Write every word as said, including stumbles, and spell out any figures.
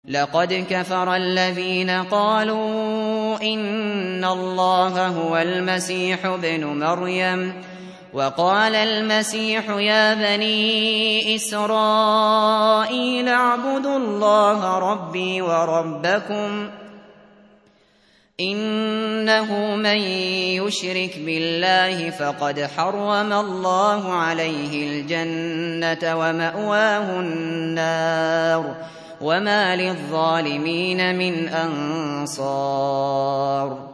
لقد كفر الذين قالوا إن الله هو المسيح ابن مريم وقال المسيح يا بني إسرائيل اعبدوا الله ربي وربكم إنه من يشرك بالله فقد حرم الله عليه الجنة ومأواه النار وما للظالمين من أنصار.